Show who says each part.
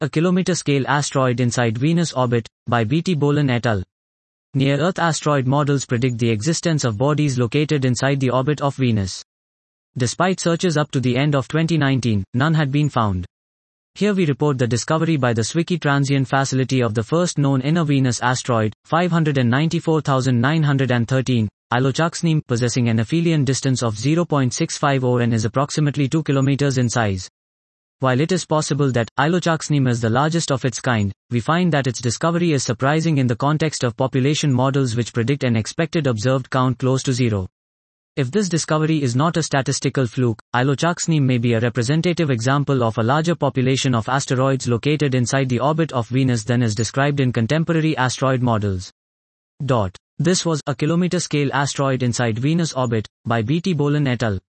Speaker 1: A kilometer-scale asteroid inside Venus orbit, by B.T. Bolan et al. Near-Earth asteroid models predict the existence of bodies located inside the orbit of Venus. Despite searches up to the end of 2019, none had been found. Here we report the discovery by the Zwicky Transient Facility of the first known inner Venus asteroid, 594,913, Ilochakzhneem, possessing an aphelion distance of 0.650 and is approximately 2 kilometers in size. While it is possible that Ilochakzhneem is the largest of its kind, we find that its discovery is surprising in the context of population models which predict an expected observed count close to zero. If this discovery is not a statistical fluke, Ilochakzhneem may be a representative example of a larger population of asteroids located inside the orbit of Venus than is described in contemporary asteroid models. This was A Kilometer-Scale Asteroid Inside Venus Orbit, by B.T. Bolan et al.